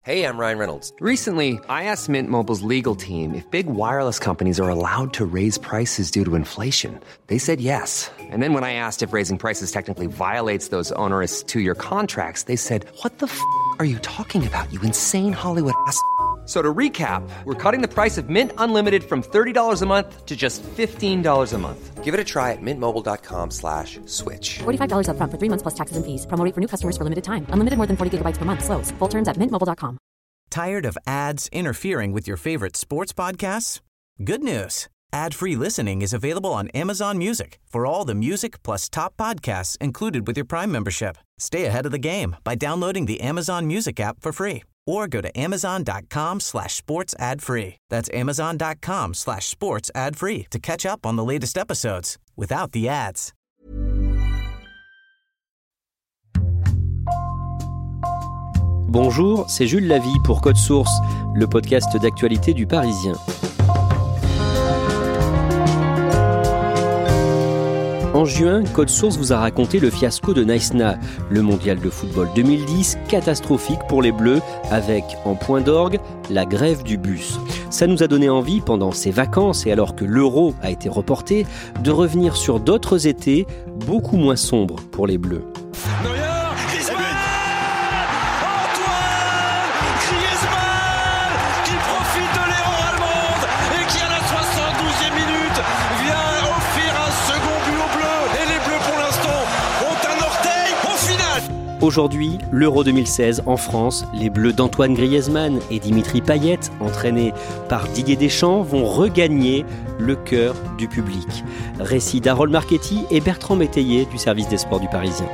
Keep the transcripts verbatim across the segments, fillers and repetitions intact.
Hey, I'm Ryan Reynolds. Recently, I asked Mint Mobile's legal team if big wireless companies are allowed to raise prices due to inflation. They said yes. And then when I asked if raising prices technically violates those onerous two-year contracts, they said, what the f*** are you talking about, you insane Hollywood ass f- So to recap, we're cutting the price of Mint Unlimited from thirty dollars a month to just fifteen dollars a month. Give it a try at mintmobile.com slash switch. forty-five dollars up front for three months plus taxes and fees. Promo rate for new customers for limited time. Unlimited more than forty gigabytes per month. Slows full terms at mint mobile dot com. Tired of ads interfering with your favorite sports podcasts? Good news. Ad-free listening is available on Amazon Music for all the music plus top podcasts included with your Prime membership. Stay ahead of the game by downloading the Amazon Music app for free or go to amazon.com slash sports ad free. That's amazon.com slash sports ad free to catch up on the latest episodes without the ads. Bonjour, c'est Jules Lavie pour Code Source, le podcast d'actualité du Parisien. En juin, Code Source vous a raconté le fiasco de Naïsna, le mondial de football deux mille dix, catastrophique pour les Bleus, avec, en point d'orgue, la grève du bus. Ça nous a donné envie, pendant ces vacances et alors que l'Euro a été reporté, de revenir sur d'autres étés beaucoup moins sombres pour les Bleus. Aujourd'hui, l'Euro deux mille seize en France, les Bleus d'Antoine Griezmann et Dimitri Payet, entraînés par Didier Deschamps, vont regagner le cœur du public. Récit d'Harold Marchetti et Bertrand Métayer du service des sports du Parisien.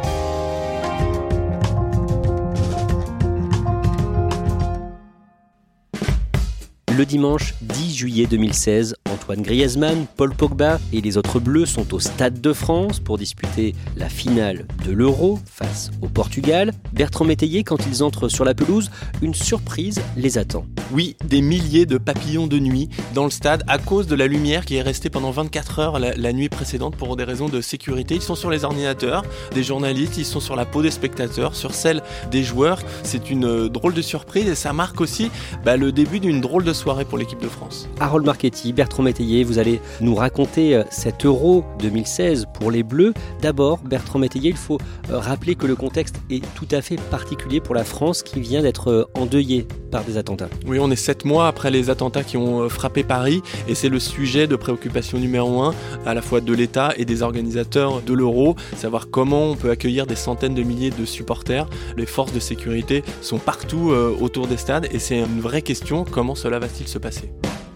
Le dimanche dix juillet deux mille seize, Antoine Griezmann, Paul Pogba et les autres Bleus sont au Stade de France pour disputer la finale de l'Euro face au Portugal. Bertrand Métayer, quand ils entrent sur la pelouse, une surprise les attend. Oui, des milliers de papillons de nuit dans le stade à cause de la lumière qui est restée pendant vingt-quatre heures la, la nuit précédente pour des raisons de sécurité. Ils sont sur les ordinateurs des journalistes, ils sont sur la peau des spectateurs, sur celle des joueurs. C'est une euh, drôle de surprise et ça marque aussi bah, le début d'une drôle de soirée pour l'équipe de France. Harold Marchetti, Bertrand Métayer, vous allez nous raconter cet Euro deux mille seize pour les Bleus. D'abord, Bertrand Métayer, il faut rappeler que le contexte est tout à fait particulier pour la France qui vient d'être endeuillée par des attentats. Oui, on est sept mois après les attentats qui ont frappé Paris et c'est le sujet de préoccupation numéro un à la fois de l'État et des organisateurs de l'Euro, savoir comment on peut accueillir des centaines de milliers de supporters. Les forces de sécurité sont partout euh, autour des stades et c'est une vraie question, comment cela va-t-il se passer ?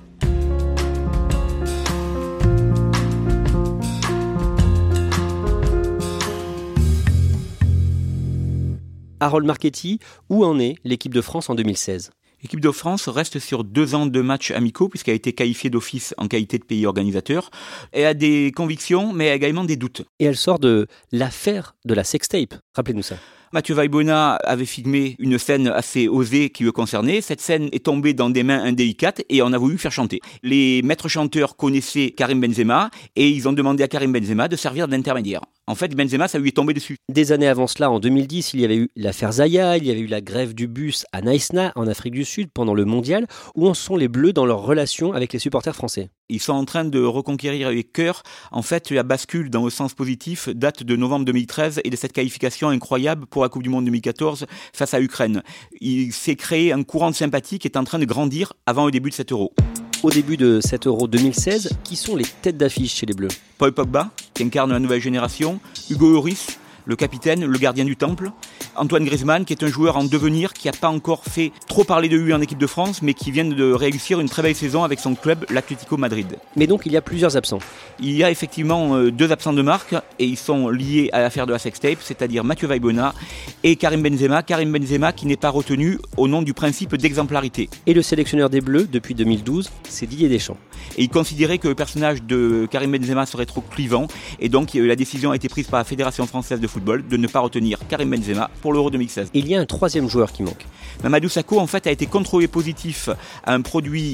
Harold Marchetti, où en est l'équipe de France en deux mille seize ? L'équipe de France reste sur deux ans de matchs amicaux puisqu'elle a été qualifiée d'office en qualité de pays organisateur. Elle a des convictions, mais également des doutes. Et elle sort de l'affaire de la sextape. Rappelez-nous ça. Mathieu Valbuena avait filmé une scène assez osée qui le concernait. Cette scène est tombée dans des mains indélicates et on a voulu faire chanter. Les maîtres chanteurs connaissaient Karim Benzema et ils ont demandé à Karim Benzema de servir d'intermédiaire. En fait, Benzema, ça lui est tombé dessus. Des années avant cela, en deux mille dix, il y avait eu l'affaire Zaya, il y avait eu la grève du bus à Naïsna, en Afrique du Sud, pendant le mondial. Où en sont les Bleus dans leur relation avec les supporters français ? Ils sont en train de reconquérir les cœurs. En fait, la bascule dans le sens positif date de novembre deux mille treize et de cette qualification incroyable pour la Coupe du Monde deux mille quatorze face à l'Ukraine. Il s'est créé un courant de sympathie qui est en train de grandir avant le début de cet Euro. Au début de cet Euro deux mille seize, qui sont les têtes d'affiche chez les Bleus ? Paul Pogba, qui incarne la nouvelle génération, Hugo Lloris, le capitaine, le gardien du temple, Antoine Griezmann, qui est un joueur en devenir, qui n'a pas encore fait trop parler de lui en équipe de France, mais qui vient de réussir une très belle saison avec son club, l'Atlético Madrid. Mais donc il y a plusieurs absents. Il y a effectivement deux absents de marque, et ils sont liés à l'affaire de la sextape, c'est-à-dire Mathieu Valbuena et Karim Benzema. Karim Benzema qui n'est pas retenu au nom du principe d'exemplarité. Et le sélectionneur des Bleus, depuis deux mille douze, c'est Didier Deschamps. Et il considérait que le personnage de Karim Benzema serait trop clivant, et donc la décision a été prise par la Fédération française de football de ne pas retenir Karim Benzema pour l'Euro deux mille seize. Il y a un troisième joueur qui manque. Mamadou Sakho en fait a été contrôlé positif à un produit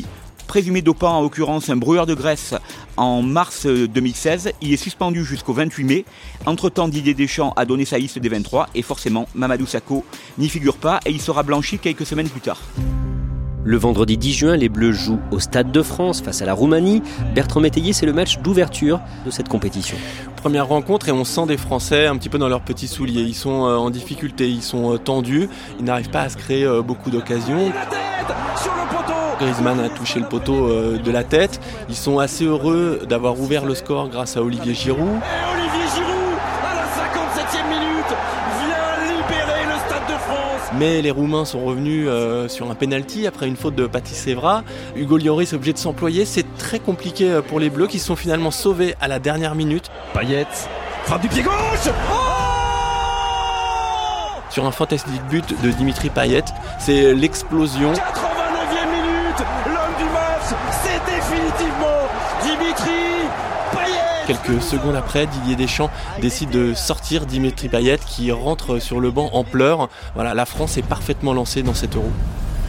présumé dopant, en l'occurrence un brûleur de graisse, en mars deux mille seize. Il est suspendu jusqu'au vingt-huit mai. Entre-temps, Didier Deschamps a donné sa liste des vingt-trois et forcément, Mamadou Sakho n'y figure pas et il sera blanchi quelques semaines plus tard. Le vendredi dix juin, les Bleus jouent au Stade de France face à la Roumanie. Bertrand Métayer, c'est le match d'ouverture de cette compétition. Première rencontre et on sent des Français un petit peu dans leurs petits souliers. Ils sont en difficulté, ils sont tendus, ils n'arrivent pas à se créer beaucoup d'occasions. Griezmann a touché le poteau de la tête. Ils sont assez heureux d'avoir ouvert le score grâce à Olivier Giroud. Et Olivier Giroud, à la cinquante-septième minute, vient libérer le Stade de France. Mais les Roumains sont revenus euh, sur un penalty après une faute de Patrice Evra. Hugo Lloris est obligé de s'employer. C'est très compliqué pour les Bleus qui sont finalement sauvés à la dernière minute. Payet, frappe du pied gauche. Oh sur un fantastique but de Dimitri Payet. C'est l'explosion. quatre-vingt-neuvième minute, l'homme du match, c'est définitivement Dimitri Payet. Quelques secondes après, Didier Deschamps décide de sortir Dimitri Payet qui rentre sur le banc en pleurs. Voilà, la France est parfaitement lancée dans cet Euro.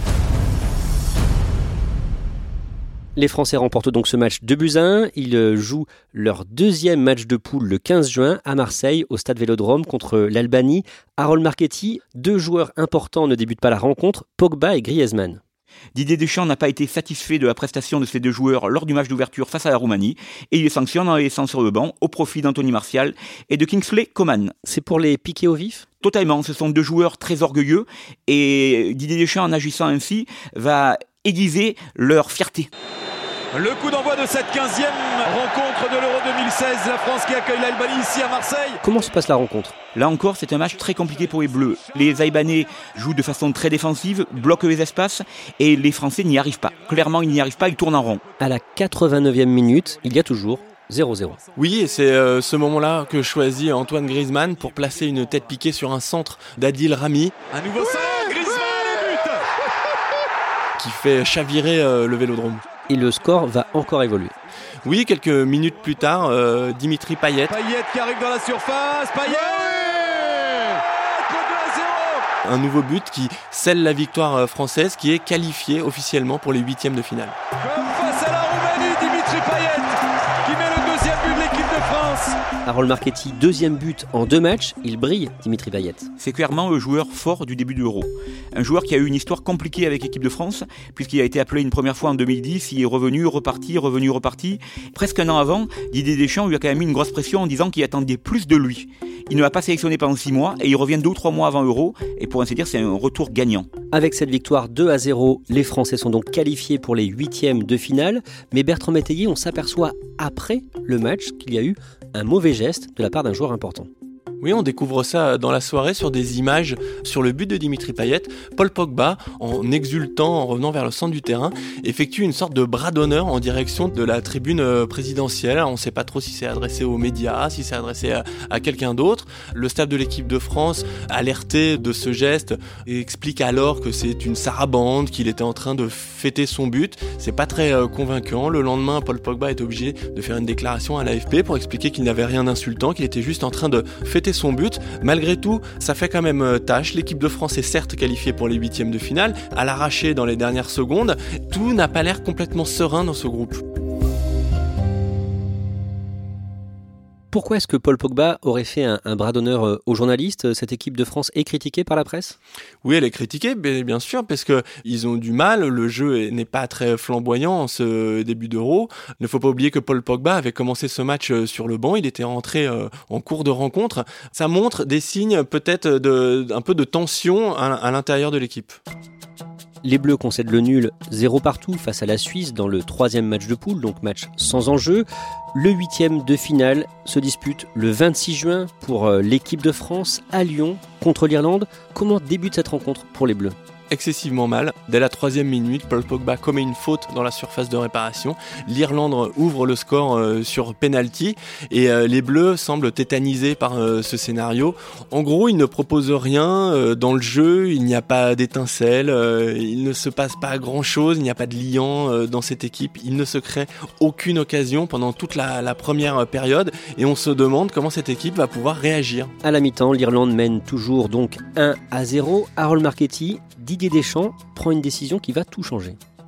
Les Français remportent donc ce match deux buts à un. Ils jouent leur deuxième match de poule le quinze juin à Marseille, au Stade Vélodrome contre l'Albanie. Harold Marchetti, deux joueurs importants ne débutent pas la rencontre, Pogba et Griezmann. Didier Deschamps n'a pas été satisfait de la prestation de ces deux joueurs lors du match d'ouverture face à la Roumanie et il les sanctionne en les laissant sur le banc au profit d'Anthony Martial et de Kingsley Coman. C'est pour les piquer au vif ? Totalement, ce sont deux joueurs très orgueilleux et Didier Deschamps, en agissant ainsi, va aiguiser leur fierté. Le coup d'envoi de cette quinzième rencontre de l'Euro deux mille seize, la France qui accueille l'Albanie ici à Marseille. Comment se passe la rencontre ? Là encore, c'est un match très compliqué pour les Bleus. Les Albanais jouent de façon très défensive, bloquent les espaces et les Français n'y arrivent pas. Clairement, ils n'y arrivent pas, ils tournent en rond. À la quatre-vingt-neuvième minute, il y a toujours zéro zéro. Oui, et c'est euh, ce moment-là que choisit Antoine Griezmann pour placer une tête piquée sur un centre d'Adil Rami. Un nouveau centre, Griezmann et but qui fait chavirer euh, le Vélodrome. Et le score va encore évoluer. Oui, quelques minutes plus tard, euh, Dimitri Payet. Payet qui arrive dans la surface, Payet deux à zéro. Un nouveau but qui scelle la victoire française qui est qualifiée officiellement pour les huitièmes de finale. Comme face à la Roumanie, Dimitri Payet qui met le deuxième but de l'équipe de France. Harold Marchetti, deuxième but en deux matchs, il brille, Dimitri Payet. C'est clairement le joueur fort du début de l'Euro. Un joueur qui a eu une histoire compliquée avec l'équipe de France, puisqu'il a été appelé une première fois en deux mille dix, il est revenu, reparti, revenu, reparti. Presque un an avant, Didier Deschamps lui a quand même mis une grosse pression en disant qu'il attendait plus de lui. Il ne l'a pas sélectionné pendant six mois et il revient deux ou trois mois avant l'Euro, et pour ainsi dire, c'est un retour gagnant. Avec cette victoire deux à zéro, les Français sont donc qualifiés pour les huitièmes de finale, mais Bertrand Métayer, on s'aperçoit après le match qu'il y a eu un mauvais geste de la part d'un joueur important. Oui, on découvre ça dans la soirée sur des images sur le but de Dimitri Payet. Paul Pogba, en exultant, en revenant vers le centre du terrain, effectue une sorte de bras d'honneur en direction de la tribune présidentielle. On ne sait pas trop si c'est adressé aux médias, si c'est adressé à, à quelqu'un d'autre. Le staff de l'équipe de France, alerté de ce geste, explique alors que c'est une sarabande, qu'il était en train de fêter son but. C'est pas très euh, convaincant. Le lendemain, Paul Pogba est obligé de faire une déclaration à l'A F P pour expliquer qu'il n'avait rien d'insultant, qu'il était juste en train de fêter son but. Malgré tout, ça fait quand même tâche. L'équipe de France est certes qualifiée pour les huitièmes de finale, à l'arraché dans les dernières secondes. Tout n'a pas l'air complètement serein dans ce groupe. Pourquoi est-ce que Paul Pogba aurait fait un, un bras d'honneur aux journalistes ? Cette équipe de France est critiquée par la presse ? Oui, elle est critiquée, bien sûr, parce qu'ils ont du mal. Le jeu n'est pas très flamboyant en ce début d'Euro. Il ne faut pas oublier que Paul Pogba avait commencé ce match sur le banc. Il était rentré en cours de rencontre. Ça montre des signes peut-être de, un peu de tension à, à l'intérieur de l'équipe. Les Bleus concèdent le nul zéro partout face à la Suisse dans le troisième match de poule, donc match sans enjeu. Le huitième de finale se dispute le vingt-six juin pour l'équipe de France à Lyon contre l'Irlande. Comment débute cette rencontre pour les Bleus ? Excessivement mal. Dès la troisième minute, Paul Pogba commet une faute dans la surface de réparation. L'Irlande ouvre le score euh, sur penalty et euh, les Bleus semblent tétanisés par euh, ce scénario. En gros, ils ne proposent rien euh, dans le jeu, il n'y a pas d'étincelle, euh, il ne se passe pas grand-chose, il n'y a pas de liant euh, dans cette équipe. Il ne se crée aucune occasion pendant toute la, la première période et on se demande comment cette équipe va pouvoir réagir. À la mi-temps, l'Irlande mène toujours donc un à zéro. Harold Marchetti, Didier Deschamps prend une décision qui va tout changer.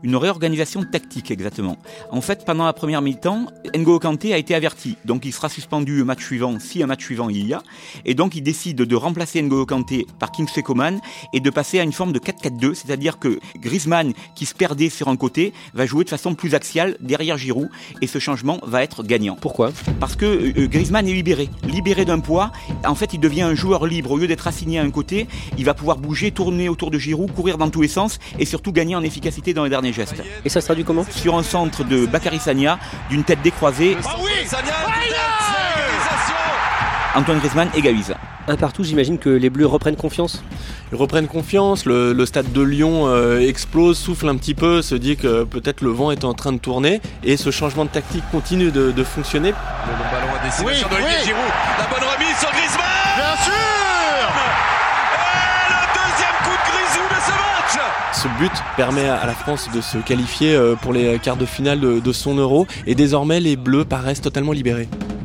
Une réorganisation tactique, exactement. En fait, pendant la première mi-temps, N'Golo Kanté a été averti. Donc, il sera suspendu au match suivant, si un match suivant il y a. Et donc, il décide de remplacer N'Golo Kanté par Kingsley Coman et de passer à une forme de quatre quatre deux. C'est-à-dire que Griezmann, qui se perdait sur un côté, va jouer de façon plus axiale derrière Giroud. Et ce changement va être gagnant. Pourquoi ? Parce que euh, Griezmann est libéré. Libéré d'un poids. En fait, il devient un joueur libre. Au lieu d'être assigné à un côté, il va pouvoir bouger, tourner autour de Giroud, courir dans tous les sens et surtout gagner en efficacité dans les derniers gestes. Et ça se traduit comment ? Sur un centre de Bakary Sagna, d'une tête décroisée, Ah oui, Sagna, égalisation. Antoine Griezmann égalise. Un partout, j'imagine que les Bleus reprennent confiance. Ils reprennent confiance, le, le stade de Lyon euh, explose, souffle un petit peu, se dit que peut-être le vent est en train de tourner et ce changement de tactique continue de, de fonctionner. Le long ballon à destination Oui, d'Olivier oui. Giroud. La bonne remise sur Griezmann. Bien sûr. Et le deuxième coup de Grisou de ce match. Ce but permet à la France de se qualifier euh, pour les quarts de finale de, de son Euro et désormais les Bleus paraissent totalement libérés.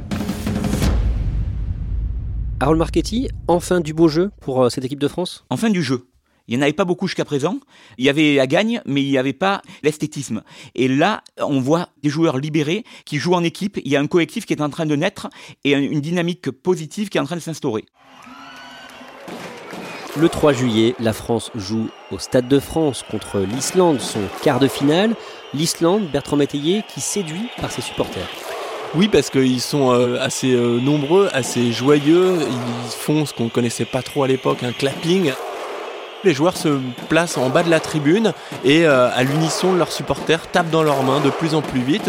Harold Marchetti, enfin du beau jeu pour euh, cette équipe de France ? En fin du jeu. Il n'y en avait pas beaucoup jusqu'à présent. Il y avait la gagne, mais il n'y avait pas l'esthétisme. Et là, on voit des joueurs libérés qui jouent en équipe. Il y a un collectif qui est en train de naître et une dynamique positive qui est en train de s'instaurer. Le trois juillet, la France joue au Stade de France contre l'Islande, son quart de finale. L'Islande, Bertrand Métayer, qui séduit par ses supporters. Oui, parce qu'ils sont euh, assez euh, nombreux, assez joyeux, ils font ce qu'on ne connaissait pas trop à l'époque, un clapping. Les joueurs se placent en bas de la tribune et euh, à l'unisson de leurs supporters tapent dans leurs mains de plus en plus vite.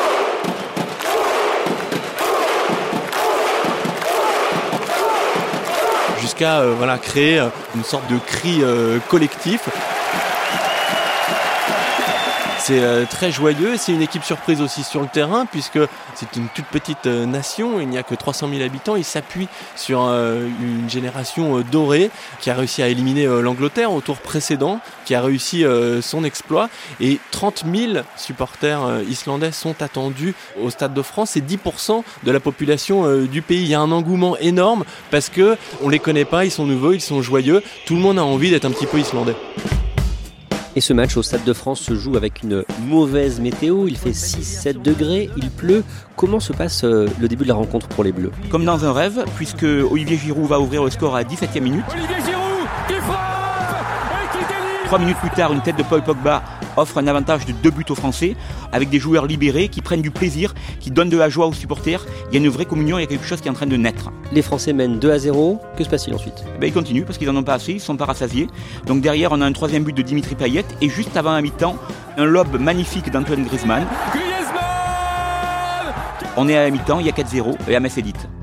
Jusqu'à euh, voilà, créer euh, une sorte de cri euh, collectif. C'est euh, très joyeux, c'est une équipe surprise aussi sur le terrain puisque c'est une toute petite euh, nation, il n'y a que trois cent mille habitants, ils s'appuient sur euh, une génération euh, dorée qui a réussi à éliminer euh, l'Angleterre au tour précédent, qui a réussi euh, son exploit et trente mille supporters euh, islandais sont attendus au Stade de France, c'est dix pour cent de la population euh, du pays. Il y a un engouement énorme parce que on les connaît pas, ils sont nouveaux, ils sont joyeux, tout le monde a envie d'être un petit peu islandais. Et ce match au Stade de France se joue avec une mauvaise météo, il fait six sept degrés, il pleut. Comment se passe euh, le début de la rencontre pour les Bleus ? Comme dans un rêve, puisque Olivier Giroud va ouvrir le score à la dix-septième minute. Olivier Giroud qui frappe et qui délivre. Trois minutes plus tard, une tête de Paul Pogba offre un avantage de deux buts aux Français, avec des joueurs libérés qui prennent du plaisir, qui donnent de la joie aux supporters. Il y a une vraie communion, il y a quelque chose qui est en train de naître. Les Français mènent deux à zéro, que se passe-t-il ensuite ? Eh ben, ils continuent parce qu'ils n'en ont pas assez, ils ne sont pas rassasiés. Donc derrière, on a un troisième but de Dimitri Payet et juste avant la mi-temps, un lob magnifique d'Antoine Griezmann. Griezmann. On est à la mi-temps, il y a quatre zéro et la messe est dite.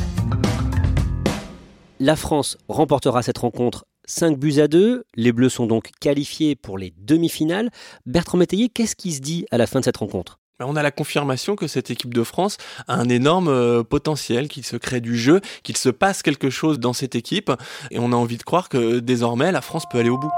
La France remportera cette rencontre cinq buts à deux. Les Bleus sont donc qualifiés pour les demi-finales. Bertrand Métayer, qu'est-ce qui se dit à la fin de cette rencontre ? On a la confirmation que cette équipe de France a un énorme euh, potentiel, qu'il se crée du jeu, qu'il se passe quelque chose dans cette équipe. Et on a envie de croire que désormais, la France peut aller au bout.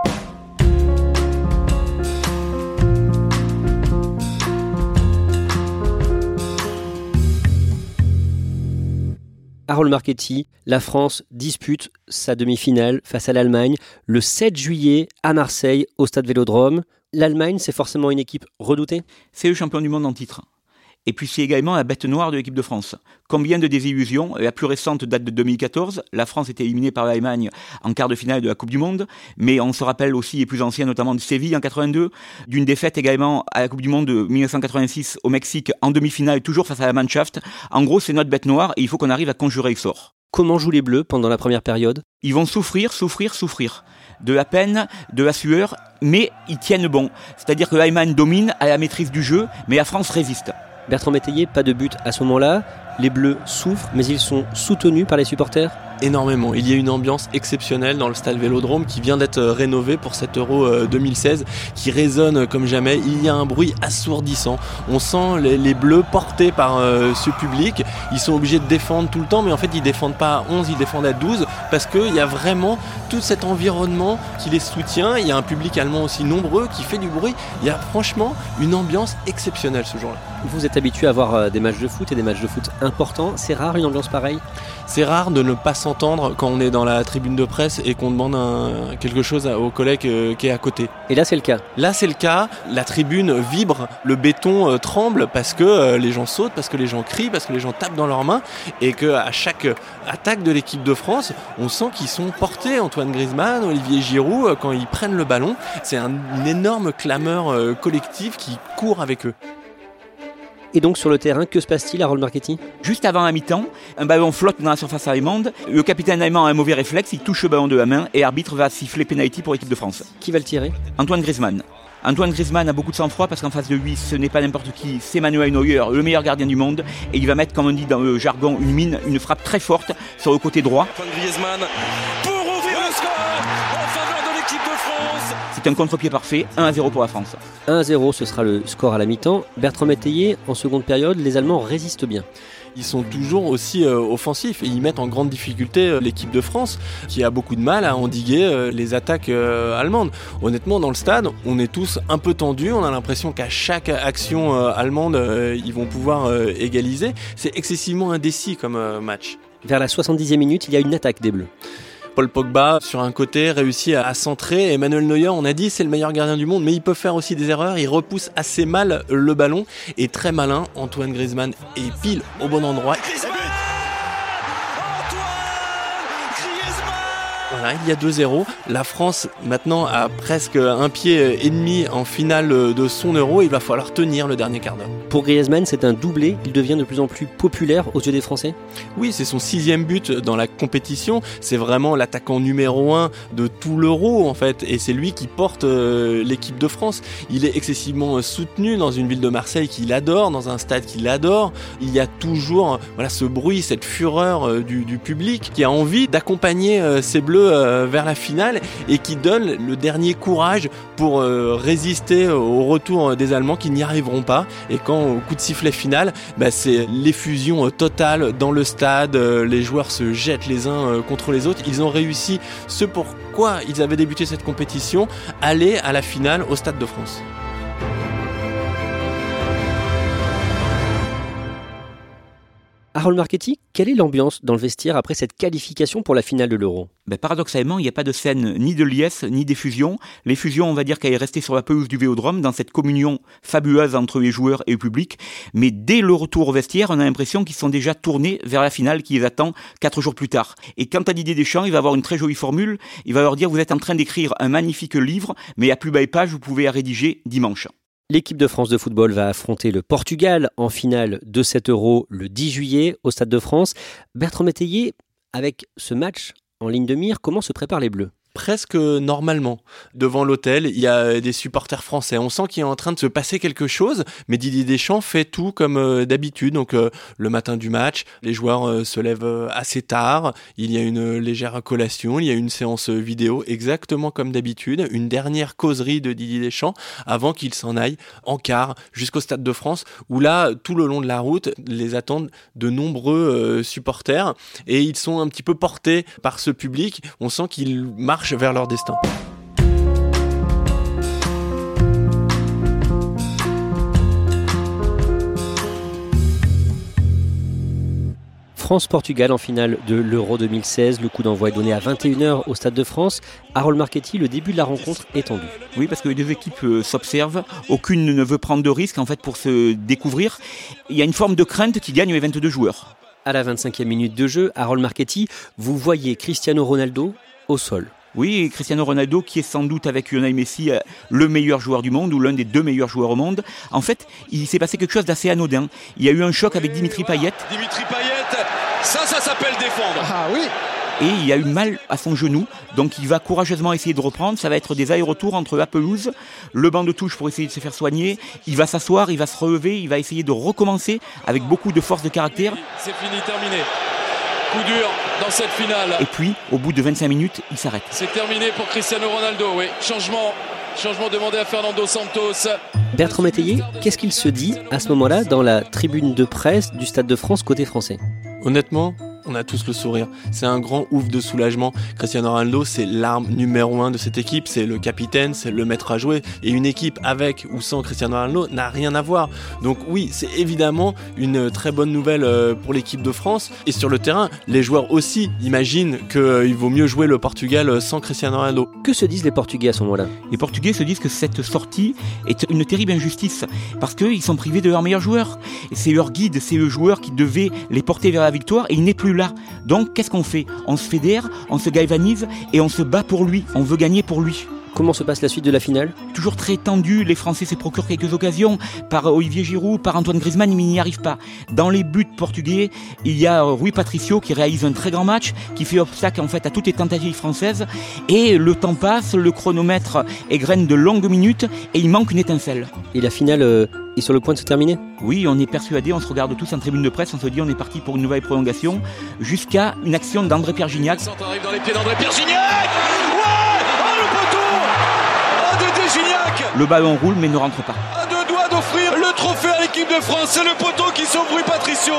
Harold Marchetti, la France dispute sa demi-finale face à l'Allemagne le sept juillet à Marseille au Stade Vélodrome. L'Allemagne, c'est forcément une équipe redoutée ? C'est le champion du monde en titre. Et puis c'est également la bête noire de l'équipe de France. Combien de désillusions ? La plus récente date de deux mille quatorze. La France était éliminée par l'Allemagne en quart de finale de la Coupe du Monde. Mais on se rappelle aussi les plus anciens, notamment de Séville en quatre-vingt-deux. D'une défaite également à la Coupe du Monde de mille neuf cent quatre-vingt-six au Mexique en demi-finale, toujours face à la Mannschaft. En gros, c'est notre bête noire et il faut qu'on arrive à conjurer le sort. Comment jouent les Bleus pendant la première période ? Ils vont souffrir, souffrir, souffrir. De la peine, de la sueur, mais ils tiennent bon. C'est-à-dire que l'Allemagne domine à la maîtrise du jeu, mais la France résiste. Bertrand Métayer, pas de but à ce moment-là. Les Bleus souffrent, mais ils sont soutenus par les supporters ? Énormément. Il y a une ambiance exceptionnelle dans le stade Vélodrome qui vient d'être rénové pour cet Euro deux mille seize, qui résonne comme jamais. Il y a un bruit assourdissant. On sent les, les Bleus portés par euh, ce public. Ils sont obligés de défendre tout le temps, mais en fait ils défendent pas à onze, ils défendent à douze, parce qu'il y a vraiment tout cet environnement qui les soutient. Il y a un public allemand aussi nombreux qui fait du bruit. Il y a franchement une ambiance exceptionnelle ce jour-là. Vous êtes habitué à voir des matchs de foot et des matchs de foot important. C'est rare une ambiance pareille. C'est rare de ne pas s'entendre quand on est dans la tribune de presse et qu'on demande un, quelque chose au collègue euh, qui est à côté. Et là, c'est le cas. Là, c'est le cas. La tribune vibre, le béton euh, tremble parce que euh, les gens sautent, parce que les gens crient, parce que les gens tapent dans leurs mains et qu'à chaque attaque de l'équipe de France, on sent qu'ils sont portés. Antoine Griezmann, Olivier Giroud, euh, quand ils prennent le ballon, c'est un, une énorme clameur euh, collective qui court avec eux. Et donc sur le terrain, que se passe-t-il, Harold Marchetti ? Juste avant la mi-temps, un ballon flotte dans la surface allemande. Le capitaine allemand a un mauvais réflexe, il touche le ballon de la main et l'arbitre va siffler penalty pour l'équipe de France. Qui va le tirer ? Antoine Griezmann. Antoine Griezmann a beaucoup de sang-froid parce qu'en face de lui, ce n'est pas n'importe qui, c'est Manuel Neuer, le meilleur gardien du monde. Et il va mettre, comme on dit dans le jargon, une mine, une frappe très forte sur le côté droit. Antoine Griezmann pour ouvrir le score en faveur de l'équipe de France. C'est un contre-pied parfait, un à zéro pour la France. un à zéro, ce sera le score à la mi-temps. Bertrand Métayer, en seconde période, les Allemands résistent bien. Ils sont toujours aussi euh, offensifs et ils mettent en grande difficulté euh, l'équipe de France qui a beaucoup de mal à endiguer euh, les attaques euh, allemandes. Honnêtement, dans le stade, on est tous un peu tendus, on a l'impression qu'à chaque action euh, allemande, euh, ils vont pouvoir euh, égaliser. C'est excessivement indécis comme euh, match. Vers la soixante-dixième minute, il y a une attaque des Bleus. Paul Pogba, sur un côté, réussit à centrer. Emmanuel Neuer, on a dit, c'est le meilleur gardien du monde, mais il peut faire aussi des erreurs. Il repousse assez mal le ballon. Et très malin, Antoine Griezmann est pile au bon endroit. Voilà, il y a deux zéro. La France, maintenant, a presque un pied et demi en finale de son Euro. Il va falloir tenir le dernier quart d'heure. Pour Griezmann, c'est un doublé. Il devient de plus en plus populaire aux yeux des Français. Oui, c'est son sixième but dans la compétition. C'est vraiment l'attaquant numéro un de tout l'Euro, en fait. Et c'est lui qui porte euh, l'équipe de France. Il est excessivement soutenu dans une ville de Marseille qu'il adore, dans un stade qu'il adore. Il y a toujours voilà, ce bruit, cette fureur euh, du, du public qui a envie d'accompagner euh, ces Bleus vers la finale et qui donne le dernier courage pour euh, résister au retour des Allemands qui n'y arriveront pas. Et quand au coup de sifflet final, bah, c'est l'effusion totale dans le stade, euh, les joueurs se jettent les uns euh, contre les autres. Ils ont réussi ce pourquoi ils avaient débuté cette compétition, aller à la finale au Stade de France. Harold Marchetti, quelle est l'ambiance dans le vestiaire après cette qualification pour la finale de l'Euro ? Ben, paradoxalement, il n'y a pas de scène ni de liesse, ni d'effusion. L'effusion, on va dire qu'elle est restée sur la pelouse du Vélodrome, dans cette communion fabuleuse entre les joueurs et le public. Mais dès le retour au vestiaire, on a l'impression qu'ils sont déjà tournés vers la finale qui les attend quatre jours plus tard. Et quant à Didier Deschamps, il va avoir une très jolie formule. Il va leur dire, vous êtes en train d'écrire un magnifique livre, mais à plus belle page, vous pouvez la rédiger dimanche. L'équipe de France de football va affronter le Portugal en finale de cet Euro le dix juillet au Stade de France. Bertrand Métayer, avec ce match en ligne de mire, comment se préparent les Bleus ? Presque normalement. Devant l'hôtel, il y a des supporters français. On sent qu'il est en train de se passer quelque chose, mais Didier Deschamps fait tout comme euh, d'habitude. Donc euh, le matin du match, les joueurs euh, se lèvent euh, assez tard. Il y a une légère collation, il y a une séance vidéo, exactement comme d'habitude. Une dernière causerie de Didier Deschamps avant qu'il s'en aille en car jusqu'au Stade de France, où là, tout le long de la route, les attendent de nombreux euh, supporters et ils sont un petit peu portés par ce public. On sent qu'ils marchent vers leur destin. France-Portugal en finale de l'Euro deux mille seize. Le coup d'envoi est donné à vingt et une heures au Stade de France. Harold Marchetti, le début de la rencontre est tendu. Oui, parce que les deux équipes euh, s'observent. Aucune ne veut prendre de risque en fait pour se découvrir. Il y a une forme de crainte qui gagne les vingt-deux joueurs. À la vingt-cinquième minute de jeu, Harold Marchetti, vous voyez Cristiano Ronaldo au sol. Oui, Cristiano Ronaldo, qui est sans doute avec Lionel Messi le meilleur joueur du monde ou l'un des deux meilleurs joueurs au monde. En fait, il s'est passé quelque chose d'assez anodin. Il y a eu un choc avec Dimitri Payet. Dimitri Payet, ça, ça s'appelle défendre. Ah oui. Et il a eu mal à son genou, donc il va courageusement essayer de reprendre. Ça va être des allers-retours entre la pelouse, le banc de touche pour essayer de se faire soigner. Il va s'asseoir, il va se relever, il va essayer de recommencer avec beaucoup de force de caractère. C'est fini, terminé. Coup dur dans cette finale. Et puis, au bout de vingt-cinq minutes, il s'arrête. C'est terminé pour Cristiano Ronaldo, oui. Changement, changement demandé à Fernando Santos. Bertrand Métayer, qu'est-ce qu'il se dit à ce moment-là dans la tribune de presse du Stade de France côté français ? Honnêtement, on a tous le sourire. C'est un grand ouf de soulagement. Cristiano Ronaldo, c'est l'arme numéro un de cette équipe, c'est le capitaine, c'est le maître à jouer. Et une équipe avec ou sans Cristiano Ronaldo n'a rien à voir. Donc oui, c'est évidemment une très bonne nouvelle pour l'équipe de France. Et sur le terrain, les joueurs aussi imaginent qu'il vaut mieux jouer le Portugal sans Cristiano Ronaldo. Que se disent les Portugais à ce moment-là ? Les Portugais se disent que cette sortie est une terrible injustice parce qu'ils sont privés de leur meilleur joueur. Et c'est leur guide, c'est le joueur qui devait les porter vers la victoire et il n'est plus là. Donc qu'est-ce qu'on fait ? On se fédère, on se galvanise et on se bat pour lui. On veut gagner pour lui. Comment se passe la suite de la finale ? Toujours très tendu, les Français se procurent quelques occasions par Olivier Giroud, par Antoine Griezmann, mais ils n'y arrivent pas. Dans les buts portugais, il y a Rui Patricio qui réalise un très grand match, qui fait obstacle en fait à toutes les tentatives françaises, et le temps passe, le chronomètre égrène de longues minutes, et il manque une étincelle. Et la finale euh, est sur le point de se terminer ? Oui, on est persuadé, on se regarde tous en tribune de presse, on se dit on est parti pour une nouvelle prolongation, jusqu'à une action d'André-Pierre Gignac. Le centre arrive dans les pieds d'André-Pierre Gignac. Ouais, oh le poteau. Gignac. Le ballon roule mais ne rentre pas. À deux doigts d'offrir le trophée à l'équipe de France, c'est le poteau qui sauve Rui Patricio.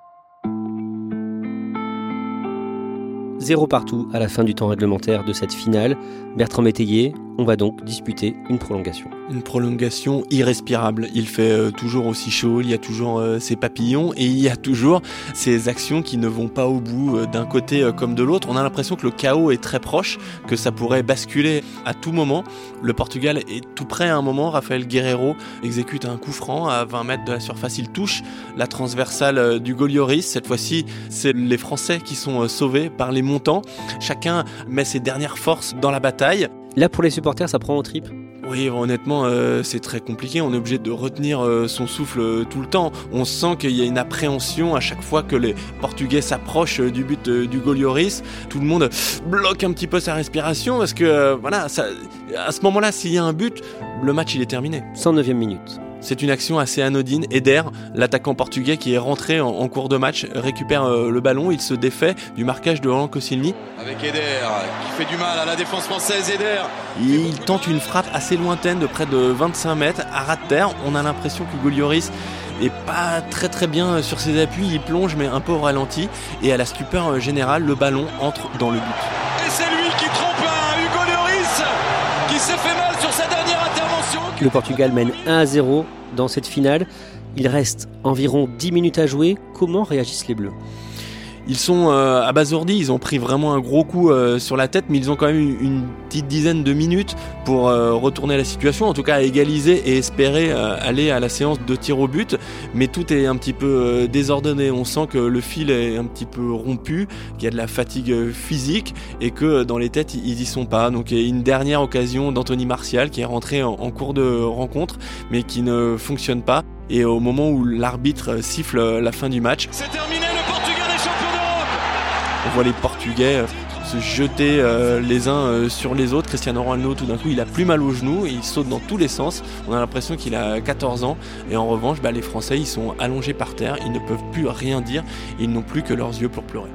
Zéro partout à la fin du temps réglementaire de cette finale. Bertrand Métayer, on va donc disputer une prolongation. Une prolongation irrespirable. Il fait euh, toujours aussi chaud, il y a toujours euh, ces papillons et il y a toujours ces actions qui ne vont pas au bout euh, d'un côté euh, comme de l'autre. On a l'impression que le chaos est très proche, que ça pourrait basculer à tout moment. Le Portugal est tout près à un moment. Rafael Guerreiro exécute un coup franc à vingt mètres de la surface. Il touche la transversale euh, du goal Lloris. Cette fois-ci, c'est les Français qui sont euh, sauvés par les montants. Chacun met ses dernières forces dans la bataille. Là, pour les supporters, ça prend au tripes ? Oui, honnêtement, euh, c'est très compliqué. On est obligé de retenir euh, son souffle euh, tout le temps. On sent qu'il y a une appréhension à chaque fois que les Portugais s'approchent euh, du but euh, du goal Lloris. Tout le monde bloque un petit peu sa respiration parce que, euh, voilà, ça, à ce moment-là, s'il y a un but, le match il est terminé. cent neuvième minute. C'est une action assez anodine. Eder, l'attaquant portugais qui est rentré en, en cours de match, récupère euh, le ballon. Il se défait du marquage de Roland Koscielny. Avec Eder qui fait du mal à la défense française. Eder. Il tente une frappe assez lointaine de près de vingt-cinq mètres à ras de terre. On a l'impression que Hugo Lloris est pas très très bien sur ses appuis. Il plonge mais un peu au ralenti. Et à la stupeur générale, le ballon entre dans le but. Et c'est lui qui trompe un Hugo Lloris qui s'est fait mal sur sa dernière intervention. Le Portugal mène un à zéro dans cette finale. Il reste environ dix minutes à jouer. Comment réagissent les Bleus ? Ils sont euh, abasourdis, ils ont pris vraiment un gros coup euh, sur la tête, mais ils ont quand même une, une petite dizaine de minutes pour euh, retourner la situation, en tout cas à égaliser et espérer euh, aller à la séance de tir au but. Mais tout est un petit peu euh, désordonné, on sent que le fil est un petit peu rompu, qu'il y a de la fatigue physique et que dans les têtes ils y sont pas. Donc il y a une dernière occasion d'Anthony Martial qui est rentré en, en cours de rencontre mais qui ne fonctionne pas. Et au moment où l'arbitre siffle la fin du match, c'est terminé, le Portugal est champion d'Europe. On voit les Portugais se jeter euh, les uns euh, sur les autres. Cristiano Ronaldo, tout d'un coup, il a plus mal aux genoux, il saute dans tous les sens. On a l'impression qu'il a quatorze ans. Et en revanche, bah, les Français, ils sont allongés par terre, ils ne peuvent plus rien dire, ils n'ont plus que leurs yeux pour pleurer.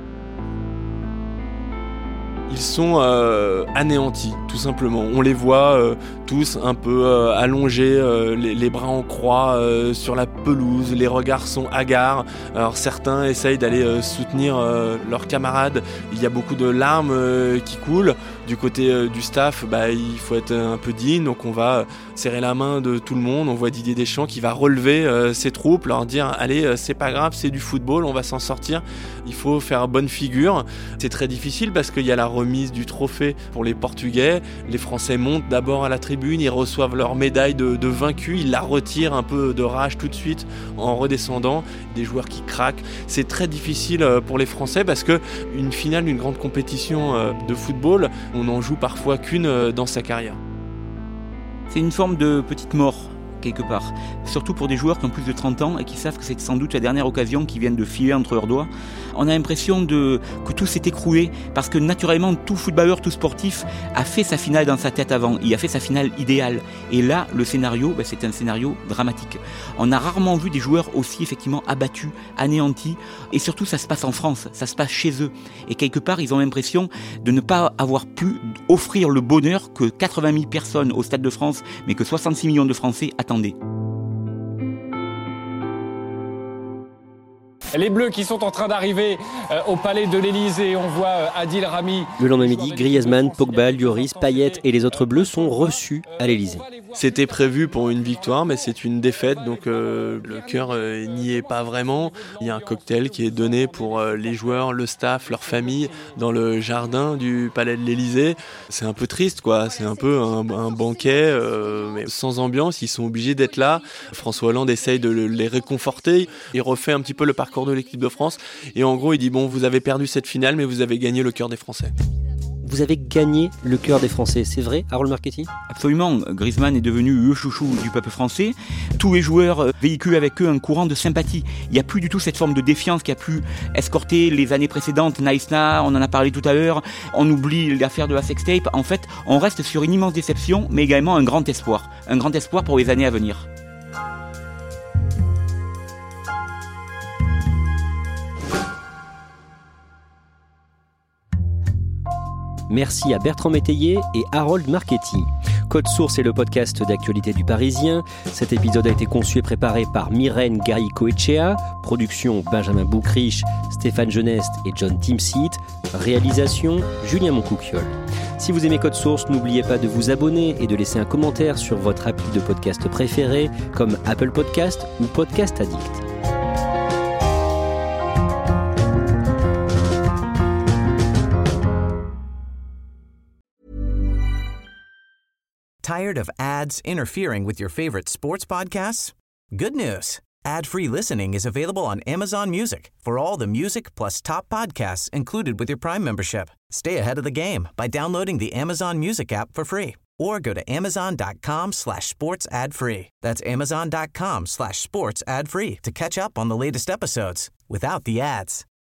Ils sont euh, anéantis, tout simplement. On les voit euh, tous un peu euh, allongés, euh, les, les bras en croix euh, sur la pelouse, les regards sont hagards. Alors certains essayent d'aller euh, soutenir euh, leurs camarades. Il y a beaucoup de larmes euh, qui coulent. Du côté euh, du staff, bah, il faut être un peu digne, donc on va serrer la main de tout le monde. On voit Didier Deschamps qui va relever euh, ses troupes, leur dire « Allez, euh, c'est pas grave, c'est du football, on va s'en sortir. Il faut faire bonne figure. » C'est très difficile parce qu'il y a la remise du trophée pour les Portugais. Les Français montent d'abord à la tribune, ils reçoivent leur médaille de, de vaincu, ils la retirent un peu de rage tout de suite en redescendant. Des joueurs qui craquent. C'est très difficile pour les Français parce que une finale d'une grande compétition de football, on n'en joue parfois qu'une dans sa carrière. C'est une forme de petite mort, quelque part. Surtout pour des joueurs qui ont plus de trente ans et qui savent que c'est sans doute la dernière occasion qui viennent de filer entre leurs doigts. On a l'impression de, que tout s'est écroulé parce que naturellement, tout footballeur, tout sportif a fait sa finale dans sa tête avant. Il a fait sa finale idéale. Et là, le scénario, ben, c'est un scénario dramatique. On a rarement vu des joueurs aussi effectivement abattus, anéantis. Et surtout, ça se passe en France, ça se passe chez eux. Et quelque part, ils ont l'impression de ne pas avoir pu offrir le bonheur que quatre-vingt mille personnes au Stade de France, mais que soixante-six millions de Français attendaient. Les Bleus qui sont en train d'arriver euh, au palais de l'Élysée. On voit euh, Adil Rami. Le lendemain midi, Griezmann, Pogba, Lloris, Payet et les autres Bleus sont reçus à l'Élysée. C'était prévu pour une victoire, mais c'est une défaite, donc euh, le cœur euh, n'y est pas vraiment. Il y a un cocktail qui est donné pour euh, les joueurs, le staff, leur famille, dans le jardin du palais de l'Élysée. C'est un peu triste, quoi. C'est un peu un, un banquet, euh, mais sans ambiance. Ils sont obligés d'être là. François Hollande essaye de le, les réconforter. Il refait un petit peu le parcours de l'équipe de France. Et en gros, il dit, bon, vous avez perdu cette finale, mais vous avez gagné le cœur des Français. Vous avez gagné le cœur des Français, c'est vrai, Harold Marchetti ? Absolument, Griezmann est devenu le chouchou du peuple français. Tous les joueurs véhiculent avec eux un courant de sympathie. Il n'y a plus du tout cette forme de défiance qui a pu escorter les années précédentes. Naïsna, on en a parlé tout à l'heure, on oublie l'affaire de la sextape. En fait, on reste sur une immense déception, mais également un grand espoir. Un grand espoir pour les années à venir. Merci à Bertrand Métayer et Harold Marchetti. Code Source est le podcast d'actualité du Parisien. Cet épisode a été conçu et préparé par Myrène Garico-Echea, production Benjamin Boucriche, Stéphane Geneste et John Timsit, réalisation Julien Moncouquiol. Si vous aimez Code Source, n'oubliez pas de vous abonner et de laisser un commentaire sur votre appli de podcast préféré, comme Apple Podcast ou Podcast Addict. Tired of ads interfering with your favorite sports podcasts? Good news. Ad-free listening is available on Amazon Music for all the music plus top podcasts included with your Prime membership. Stay ahead of the game by downloading the Amazon Music app for free or go to amazon.com slash sports ad free. That's amazon.com slash sports ad free to catch up on the latest episodes without the ads.